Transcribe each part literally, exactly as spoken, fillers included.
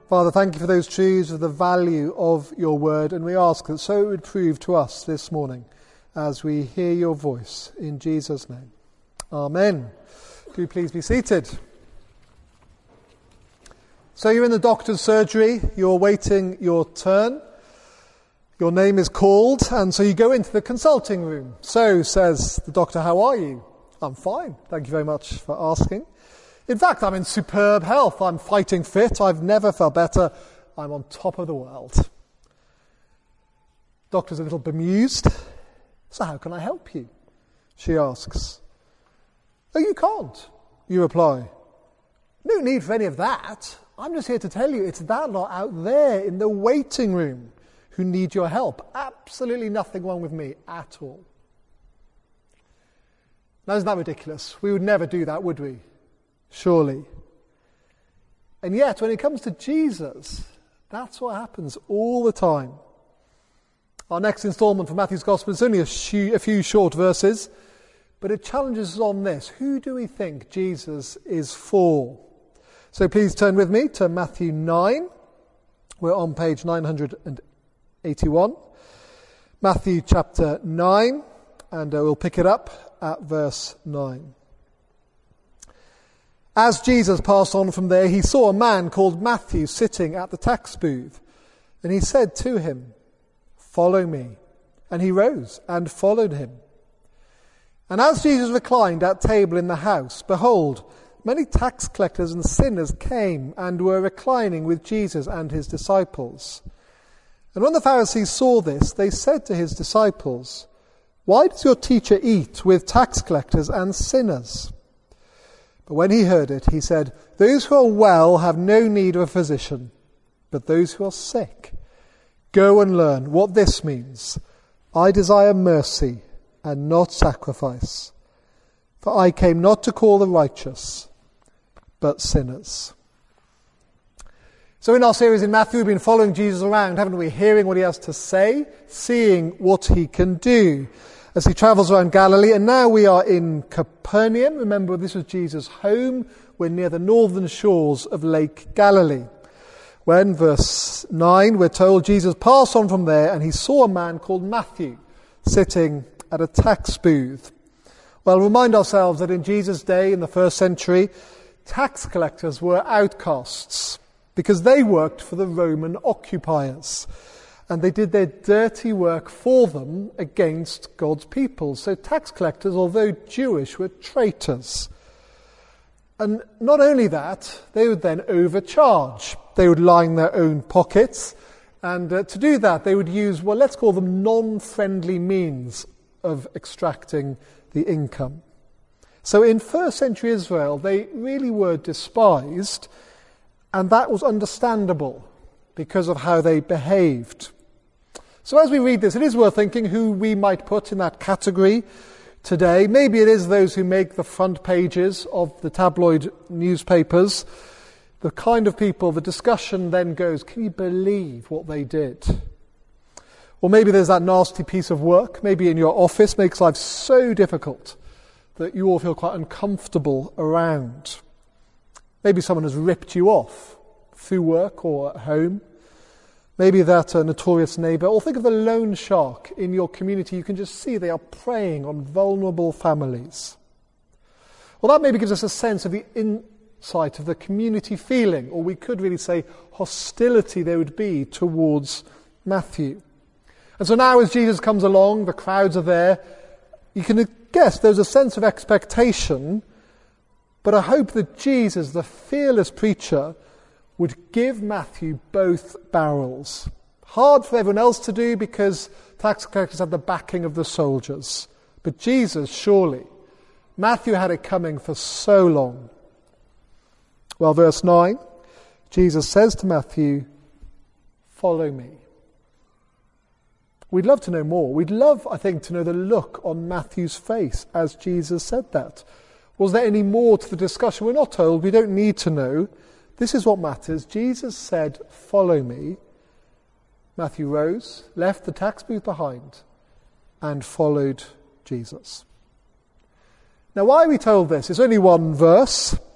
Father, thank you for those truths of the value of your word, and we ask that so it would prove to us this morning as we hear your voice. In Jesus' name. Amen. Do you please be seated. So you're in the doctor's surgery, you're waiting your turn, your name is called, and so you go into the consulting room. So, says the doctor, how are you? I'm fine, thank you very much for asking. In fact, I'm in superb health, I'm fighting fit, I've never felt better, I'm on top of the world. Doctor's a little bemused. So how can I help you? She asks. Oh, you can't, you reply. No need for any of that. I'm just here to tell you it's that lot out there in the waiting room who need your help. Absolutely nothing wrong with me at all. Now, isn't that ridiculous? We would never do that, would we? Surely. And yet, when it comes to Jesus, that's what happens all the time. Our next instalment from Matthew's Gospel is only a, sh- a few short verses, but it challenges us on this. Who do we think Jesus is for? So please turn with me to Matthew nine. We're on page nine hundred eighty-one. Matthew chapter nine, and uh, we'll pick it up at verse nine. As Jesus passed on from there, he saw a man called Matthew sitting at the tax booth, and he said to him, "Follow me." And he rose and followed him. And as Jesus reclined at table in the house, behold, many tax collectors and sinners came and were reclining with Jesus and his disciples. And when the Pharisees saw this, they said to his disciples, "Why does your teacher eat with tax collectors and sinners?" But when he heard it, he said, "Those who are well have no need of a physician, but those who are sick. Go and learn what this means. I desire mercy and not sacrifice. For I came not to call the righteous, but sinners." So in our series in Matthew, we've been following Jesus around, haven't we? Hearing what he has to say, seeing what he can do as he travels around Galilee. And now we are in Capernaum. Remember, this was Jesus' home. We're near the northern shores of Lake Galilee. When, verse nine, we're told Jesus passed on from there and he saw a man called Matthew sitting at a tax booth. Well, remind ourselves that in Jesus' day, in the first century, tax collectors were outcasts because they worked for the Roman occupiers and they did their dirty work for them against God's people. So tax collectors, although Jewish, were traitors. And not only that, they would then overcharge. They would line their own pockets, and uh, to do that they would use, well, let's call them non-friendly means of extracting the income. So in first century Israel, they really were despised, and that was understandable because of how they behaved. So as we read this, it is worth thinking who we might put in that category today. Maybe it is those who make the front pages of the tabloid newspapers. The kind of people, the discussion then goes, can you believe what they did? Or maybe there's that nasty piece of work, maybe in your office, makes life so difficult that you all feel quite uncomfortable around. Maybe someone has ripped you off through work or at home. Maybe that a notorious neighbour. Or think of the loan shark in your community. You can just see they are preying on vulnerable families. Well, that maybe gives us a sense of the insight of the community feeling, or we could really say hostility there would be towards Matthew. And so now as Jesus comes along, the crowds are there, you can guess there's a sense of expectation, but I hope that Jesus, the fearless preacher, would give Matthew both barrels. Hard for everyone else to do because tax collectors had the backing of the soldiers. But Jesus, surely, Matthew had it coming for so long. Well, verse nine, Jesus says to Matthew, "Follow me." We'd love to know more. We'd love, I think, to know the look on Matthew's face as Jesus said that. Was there any more to the discussion? We're not told. We don't need to know. This is what matters. Jesus said, "Follow me." Matthew rose, left the tax booth behind, and followed Jesus. Now, why are we told this? It's only one verse.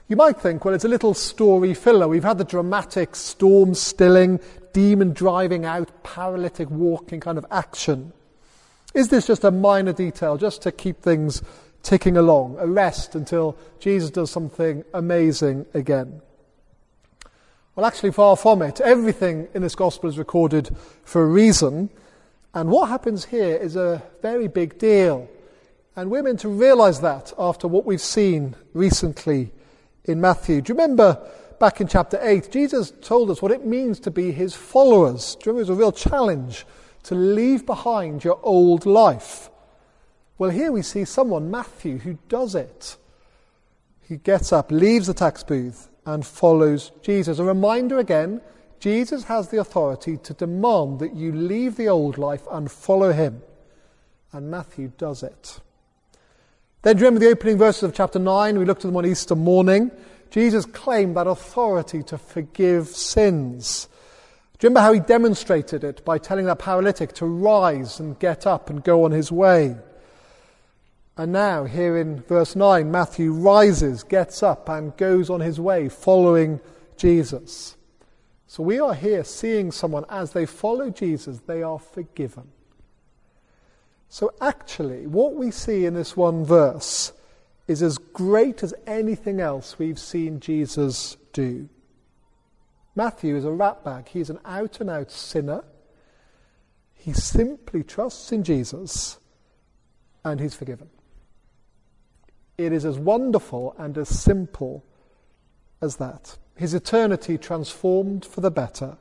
You might think, well, it's a little story filler. We've had the dramatic storm stilling, demon driving out, paralytic walking kind of action. Is this just a minor detail, just to keep things ticking along, a rest until Jesus does something amazing again? Well, actually, far from it. Everything in this gospel is recorded for a reason, and what happens here is a very big deal. And we're meant to realise that after what we've seen recently in Matthew. Do you remember back in chapter eight, Jesus told us what it means to be his followers. Do you remember it was a real challenge to leave behind your old life? Well, here we see someone, Matthew, who does it. He gets up, leaves the tax booth, and follows Jesus. A reminder again, Jesus has the authority to demand that you leave the old life and follow him. And Matthew does it. Then, do you remember the opening verses of chapter nine? We looked at them on Easter morning. Jesus claimed that authority to forgive sins. Do you remember how he demonstrated it by telling that paralytic to rise and get up and go on his way? And now, here in verse nine, Matthew rises, gets up, and goes on his way, following Jesus. So we are here seeing someone, as they follow Jesus, they are forgiven. So actually, what we see in this one verse is as great as anything else we've seen Jesus do. Matthew is a ratbag. He's an out-and-out sinner. He simply trusts in Jesus, and he's forgiven. It is as wonderful and as simple as that. His eternity transformed for the better.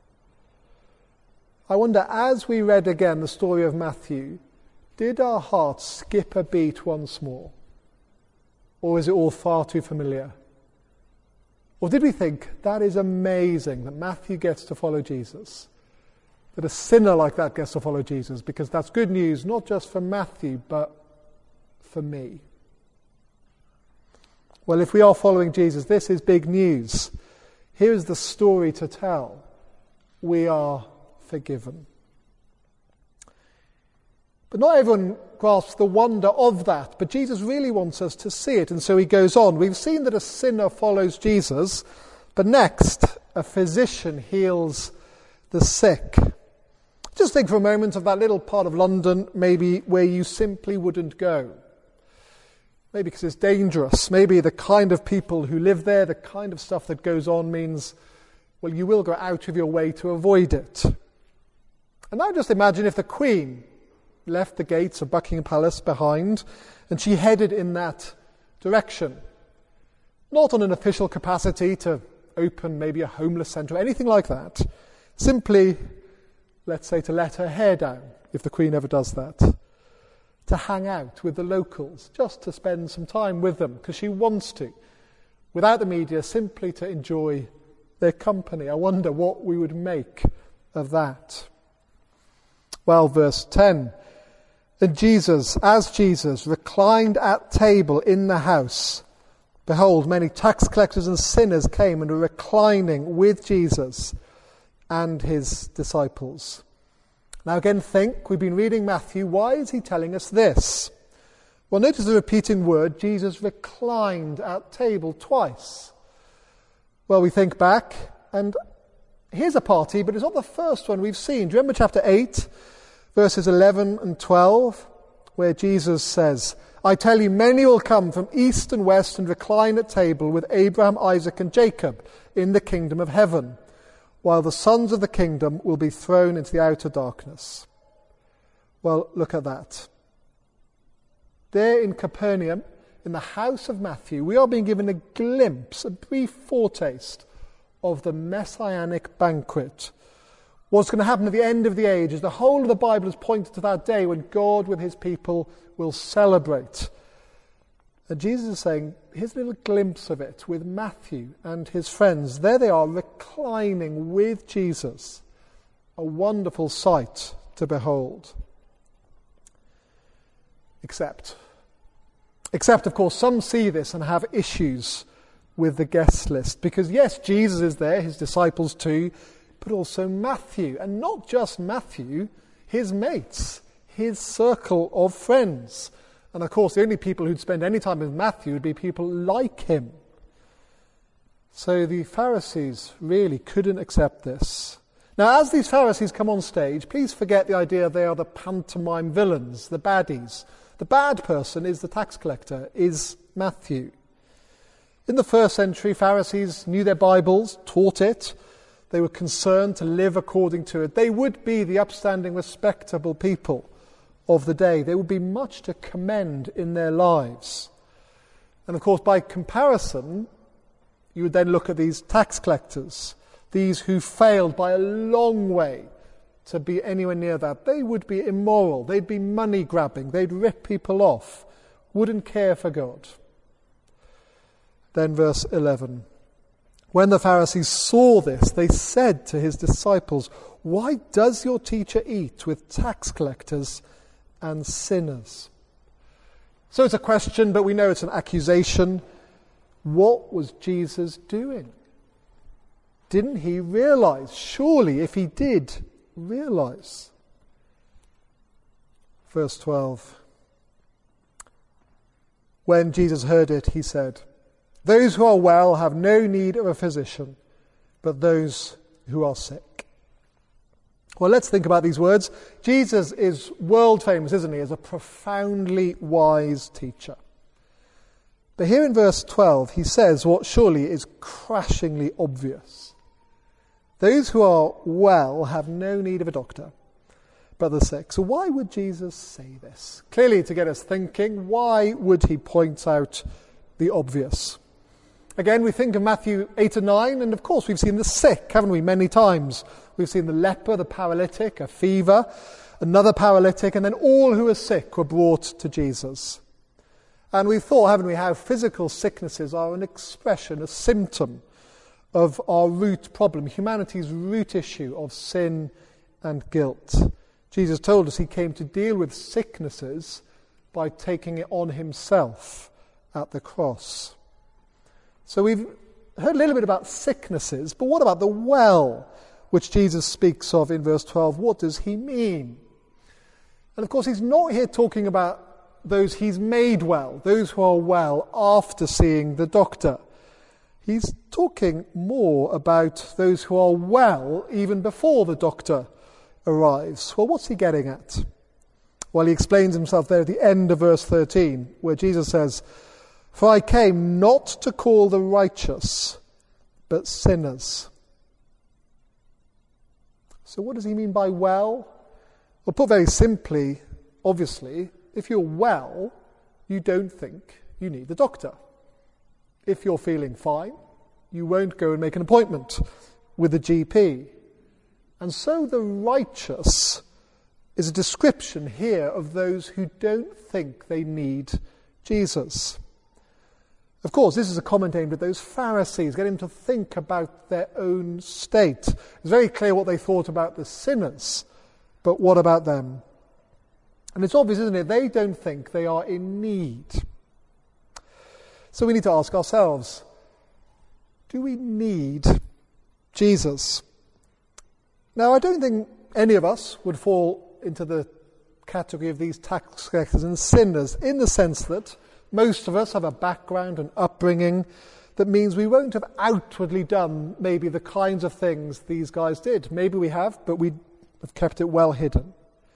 I wonder, as we read again the story of Matthew, did our hearts skip a beat once more? Or is it all far too familiar? Or did we think, that is amazing that Matthew gets to follow Jesus? That a sinner like that gets to follow Jesus, because that's good news, not just for Matthew, but for me. Well, if we are following Jesus, this is big news. Here's the story to tell. We are forgiven. But not everyone grasps the wonder of that, but Jesus really wants us to see it, and so he goes on. We've seen that a sinner follows Jesus, but next, a physician heals the sick. Just think for a moment of that little part of London, maybe where you simply wouldn't go. Maybe because it's dangerous. Maybe the kind of people who live there, the kind of stuff that goes on means, well, you will go out of your way to avoid it. And now just imagine if the Queen left the gates of Buckingham Palace behind and she headed in that direction. Not on an official capacity to open maybe a homeless centre or anything like that. Simply, let's say, to let her hair down, if the Queen ever does that. To hang out with the locals, just to spend some time with them, because she wants to. Without the media, simply to enjoy their company. I wonder what we would make of that. Well, verse ten. And Jesus, as Jesus, reclined at table in the house, behold, many tax collectors and sinners came and were reclining with Jesus and his disciples. Now again, think, we've been reading Matthew. Why is he telling us this? Well, notice the repeating word, Jesus reclined at table twice. Well, we think back, and here's a party, but it's not the first one we've seen. Do you remember chapter eight, verses eleven and twelve, where Jesus says, I tell you, many will come from east and west and recline at table with Abraham, Isaac, and Jacob in the kingdom of heaven, while the sons of the kingdom will be thrown into the outer darkness. Well, look at that. There in Capernaum, in the house of Matthew, we are being given a glimpse, a brief foretaste of the messianic banquet. What's going to happen at the end of the age is the whole of the Bible is pointed to that day when God with his people will celebrate. And Jesus is saying, here's a little glimpse of it with Matthew and his friends. There they are, reclining with Jesus. A wonderful sight to behold. Except, except, of course, some see this and have issues with the guest list. Because, yes, Jesus is there, his disciples too, but also Matthew. And not just Matthew, his mates, his circle of friends. And of course, the only people who'd spend any time with Matthew would be people like him. So the Pharisees really couldn't accept this. Now, as these Pharisees come on stage, please forget the idea they are the pantomime villains, the baddies. The bad person is the tax collector, is Matthew. In the first century, Pharisees knew their Bibles, taught it. They were concerned to live according to it. They would be the upstanding, respectable people of the day. There would be much to commend in their lives. And of course, by comparison, you would then look at these tax collectors, these who failed by a long way to be anywhere near that. They would be immoral. They'd be money grabbing. They'd rip people off. Wouldn't care for God. Then verse eleven. When the Pharisees saw this, they said to his disciples, "Why does your teacher eat with tax collectors and sinners?" So it's a question, but we know it's an accusation. What was Jesus doing? Didn't he realize? Surely, if he did realize. Verse twelve. When Jesus heard it, he said, "Those who are well have no need of a physician, but those who are sick." Well, let's think about these words. Jesus is world famous, isn't he, as a profoundly wise teacher. But here in verse twelve, he says what surely is crashingly obvious. Those who are well have no need of a doctor, but the sick. So why would Jesus say this? Clearly to get us thinking. Why would he point out the obvious? Again, we think of Matthew eight and nine, and of course we've seen the sick, haven't we, many times. We've seen the leper, the paralytic, a fever, another paralytic, and then all who are sick were brought to Jesus. And we've thought, haven't we, how physical sicknesses are an expression, a symptom of our root problem, humanity's root issue of sin and guilt. Jesus told us he came to deal with sicknesses by taking it on himself at the cross. So we've heard a little bit about sicknesses, but what about the well, which Jesus speaks of in verse twelve? What does he mean? And of course, he's not here talking about those he's made well, those who are well after seeing the doctor. He's talking more about those who are well even before the doctor arrives. Well, what's he getting at? Well, he explains himself there at the end of verse thirteen, where Jesus says, "For I came not to call the righteous, but sinners." So what does he mean by well? Well, put very simply, obviously, if you're well, you don't think you need the doctor. If you're feeling fine, you won't go and make an appointment with the G P. And so the righteous is a description here of those who don't think they need Jesus. Of course, this is a comment aimed at those Pharisees, get them to think about their own state. It's very clear what they thought about the sinners, but what about them? And it's obvious, isn't it? They don't think they are in need. So we need to ask ourselves, do we need Jesus? Now, I don't think any of us would fall into the category of these tax collectors and sinners, in the sense that most of us have a background and upbringing that means we won't have outwardly done maybe the kinds of things these guys did. Maybe we have, but we have kept it well hidden.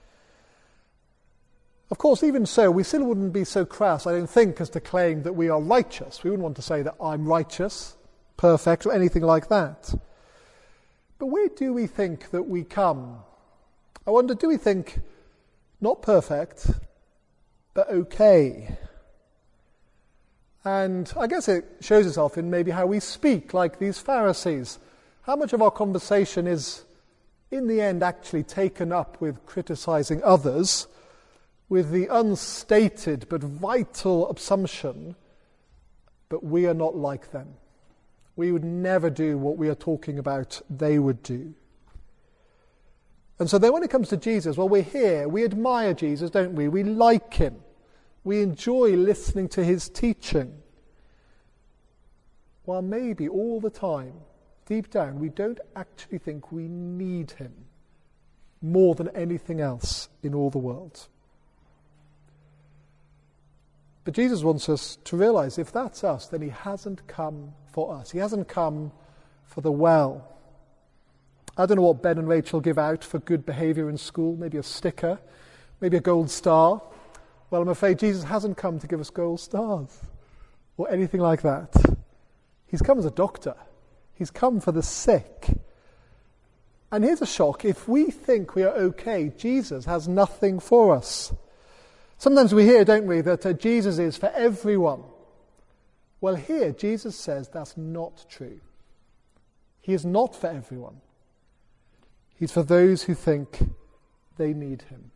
Of course, even so, we still wouldn't be so crass, I don't think, as to claim that we are righteous. We wouldn't want to say that I'm righteous, perfect, or anything like that. But where do we think that we come? I wonder, do we think not perfect, but okay? And I guess it shows itself in maybe how we speak, like these Pharisees. How much of our conversation is, in the end, actually taken up with criticizing others, with the unstated but vital assumption that we are not like them. We would never do what we are talking about they would do. And so then when it comes to Jesus, well, we're here. We admire Jesus, don't we? We like him. We enjoy listening to his teaching. While maybe all the time, deep down, we don't actually think we need him more than anything else in all the world. But Jesus wants us to realize if that's us, then he hasn't come for us. He hasn't come for the well. I don't know what Ben and Rachel give out for good behaviour in school, maybe a sticker, maybe a gold star. Well, I'm afraid Jesus hasn't come to give us gold stars or anything like that. He's come as a doctor. He's come for the sick. And here's a shock. If we think we are okay, Jesus has nothing for us. Sometimes we hear, don't we, that uh, Jesus is for everyone. Well, here, Jesus says that's not true. He is not for everyone. He's for those who think they need him.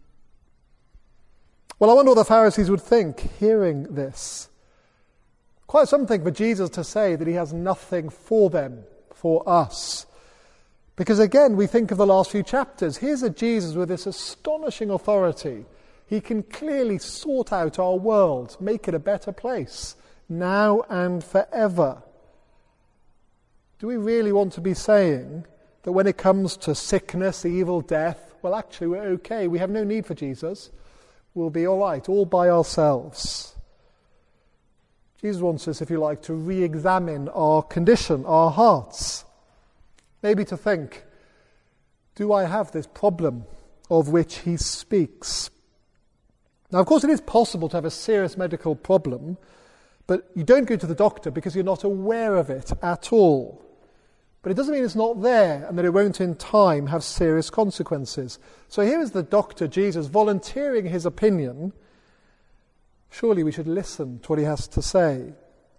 Well, I wonder what the Pharisees would think hearing this. Quite something for Jesus to say that he has nothing for them, for us. Because again, we think of the last few chapters. Here's a Jesus with this astonishing authority. He can clearly sort out our world, make it a better place, now and forever. Do we really want to be saying that when it comes to sickness, evil, death, well, actually, we're okay. We have no need for Jesus. We'll be all right, all by ourselves. Jesus wants us, if you like, to re-examine our condition, our hearts. Maybe to think, do I have this problem of which he speaks? Now, of course, it is possible to have a serious medical problem, but you don't go to the doctor because you're not aware of it at all. But it doesn't mean it's not there and that it won't in time have serious consequences. So here is the doctor, Jesus, volunteering his opinion. Surely we should listen to what he has to say.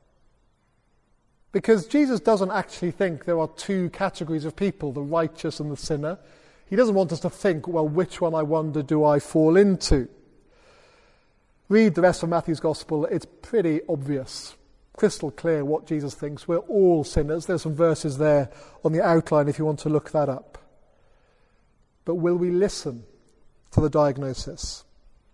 Because Jesus doesn't actually think there are two categories of people, the righteous and the sinner. He doesn't want us to think, well, which one, I wonder, do I fall into? Read the rest of Matthew's Gospel. It's pretty obvious, crystal clear what Jesus thinks. We're all sinners. There's some verses there on the outline if you want to look that up. But will we listen to the diagnosis?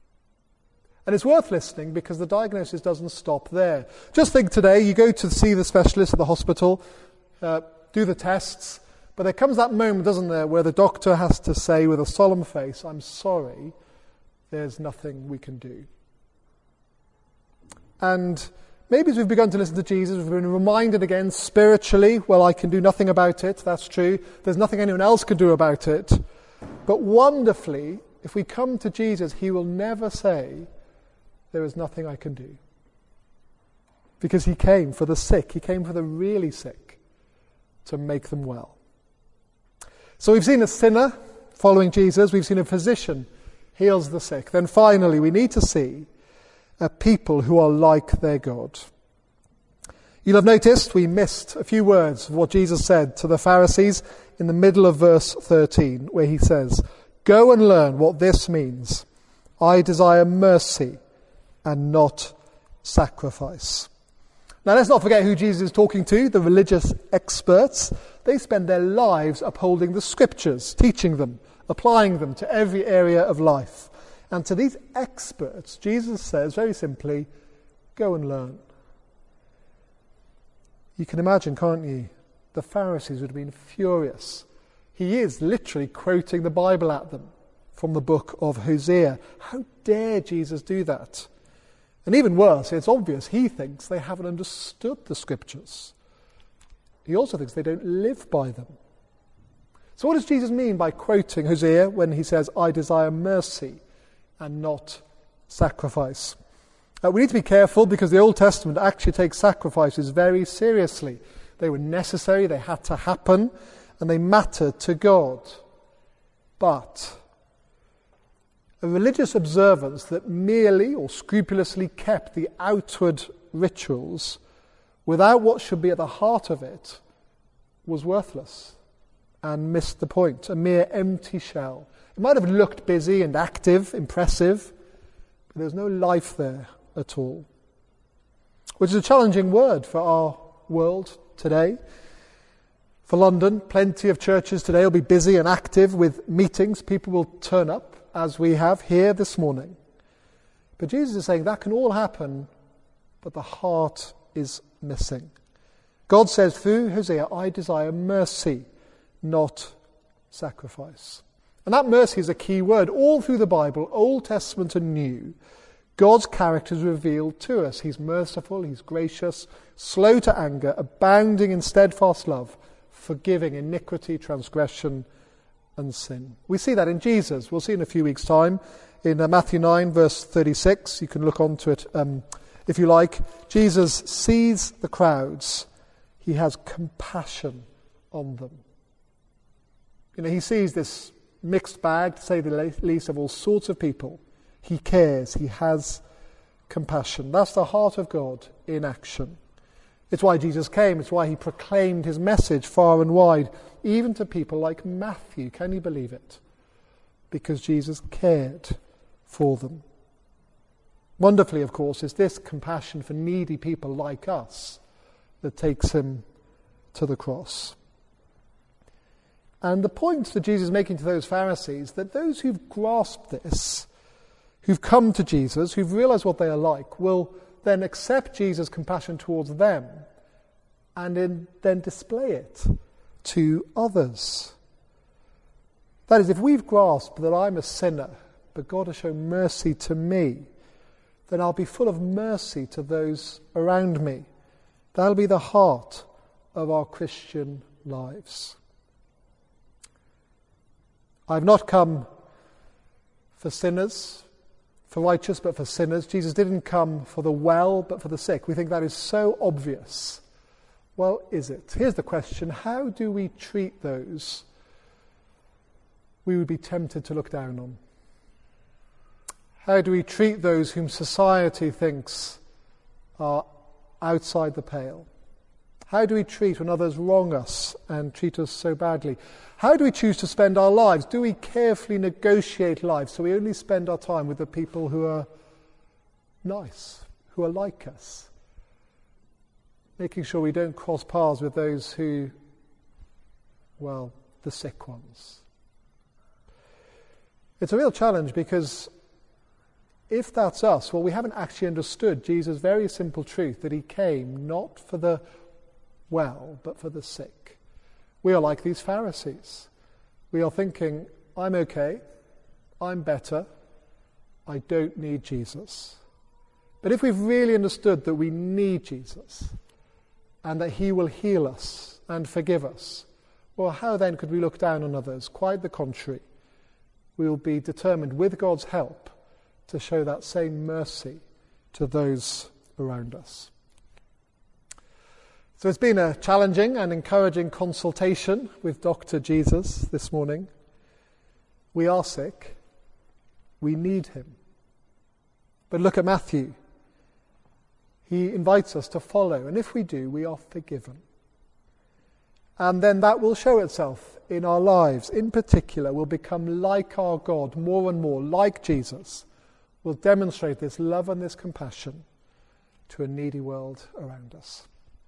And it's worth listening because the diagnosis doesn't stop there. Just think today, you go to see the specialist at the hospital, uh, do the tests, but there comes that moment, doesn't there, where the doctor has to say with a solemn face, I'm sorry, there's nothing we can do. And maybe as we've begun to listen to Jesus, we've been reminded again spiritually, well, I can do nothing about it, that's true. There's nothing anyone else can do about it. But wonderfully, if we come to Jesus, he will never say, there is nothing I can do. Because he came for the sick, he came for the really sick, to make them well. So we've seen a sinner following Jesus, we've seen a physician heals the sick. Then finally, we need to see a people who are like their God. You'll have noticed we missed a few words of what Jesus said to the Pharisees in the middle of verse thirteen, where he says, go and learn what this means. I desire mercy and not sacrifice. Now let's not forget who Jesus is talking to, the religious experts. They spend their lives upholding the scriptures, teaching them, applying them to every area of life. And to these experts, Jesus says very simply, go and learn. You can imagine, can't you? The Pharisees would have been furious. He is literally quoting the Bible at them from the book of Hosea. How dare Jesus do that? And even worse, it's obvious, he thinks they haven't understood the scriptures. He also thinks they don't live by them. So what does Jesus mean by quoting Hosea when he says, I desire mercy and not sacrifice? Uh, we need to be careful because the Old Testament actually takes sacrifices very seriously. They were necessary, they had to happen, and they mattered to God. But a religious observance that merely or scrupulously kept the outward rituals without what should be at the heart of it was worthless and missed the point, a mere empty shell. It might have looked busy and active, impressive, but there was no life there at all. Which is a challenging word for our world today. For London, plenty of churches today will be busy and active with meetings. People will turn up, as we have here this morning. But Jesus is saying that can all happen, but the heart is missing. God says through Hosea, I desire mercy, not sacrifice. And that mercy is a key word all through the Bible, Old Testament and New. God's character is revealed to us. He's merciful, he's gracious, slow to anger, abounding in steadfast love, forgiving iniquity, transgression, and sin. We see that in Jesus. We'll see in a few weeks' time. In uh, Matthew nine, verse thirty-six, you can look on to it um, if you like. Jesus sees the crowds. He has compassion on them. You know, he sees this mixed bag, to say the least, of all sorts of people. He cares. He has compassion. That's the heart of God in action. It's why Jesus came. It's why he proclaimed his message far and wide, even to people like Matthew. Can you believe it? Because Jesus cared for them. Wonderfully, of course, is this compassion for needy people like us that takes him to the cross. And the point that Jesus is making to those Pharisees, that those who've grasped this, who've come to Jesus, who've realized what they are like, will then accept Jesus' compassion towards them and in, then display it to others. That is, if we've grasped that I'm a sinner, but God has shown mercy to me, then I'll be full of mercy to those around me. That'll be the heart of our Christian lives. I've not come for sinners, for righteous, but for sinners. Jesus didn't come for the well, but for the sick. We think that is so obvious. Well, is it? Here's the question. How do we treat those we would be tempted to look down on? How do we treat those whom society thinks are outside the pale? How do we treat when others wrong us and treat us so badly? How do we choose to spend our lives? Do we carefully negotiate life so we only spend our time with the people who are nice, who are like us? Making sure we don't cross paths with those who, well, the sick ones. It's a real challenge because if that's us, well, we haven't actually understood Jesus' very simple truth that he came not for the well, but for the sick. We are like these Pharisees. We are thinking, I'm okay, I'm better, I don't need Jesus. But if we've really understood that we need Jesus and that he will heal us and forgive us, well, how then could we look down on others? Quite the contrary. We will be determined, with God's help, to show that same mercy to those around us. So it's been a challenging and encouraging consultation with Doctor Jesus this morning. We are sick. We need him. But look at Matthew. He invites us to follow, and if we do, we are forgiven. And then that will show itself in our lives. In particular, we'll become like our God more and more, like Jesus. We'll demonstrate this love and this compassion to a needy world around us.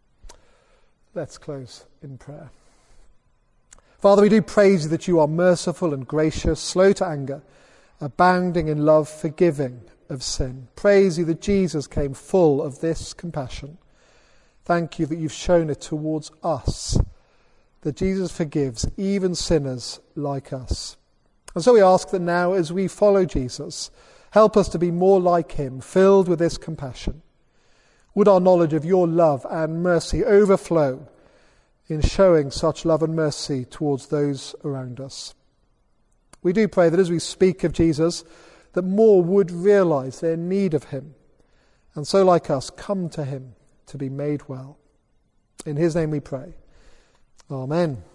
Let's close in prayer. Father, we do praise you that you are merciful and gracious, slow to anger, abounding in love, forgiving of sin. Praise you that Jesus came full of this compassion. Thank you that you've shown it towards us, that Jesus forgives even sinners like us. And so we ask that now as we follow Jesus, help us to be more like him, filled with this compassion. Would our knowledge of your love and mercy overflow in showing such love and mercy towards those around us. We do pray that as we speak of Jesus, that more would realize their need of him, and so like us, come to him to be made well. In his name we pray. Amen.